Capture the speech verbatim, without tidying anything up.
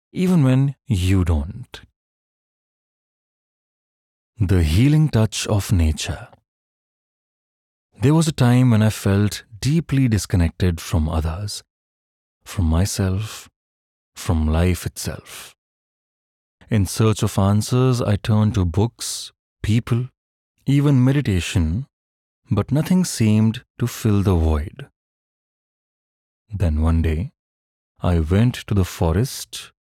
even when you don't. The healing touch of nature. There was a time when I felt deeply disconnected from others, from myself, from life itself. In search of answers, I turned to books, people, even meditation, but nothing seemed to fill the void. Then one day, I went to the forest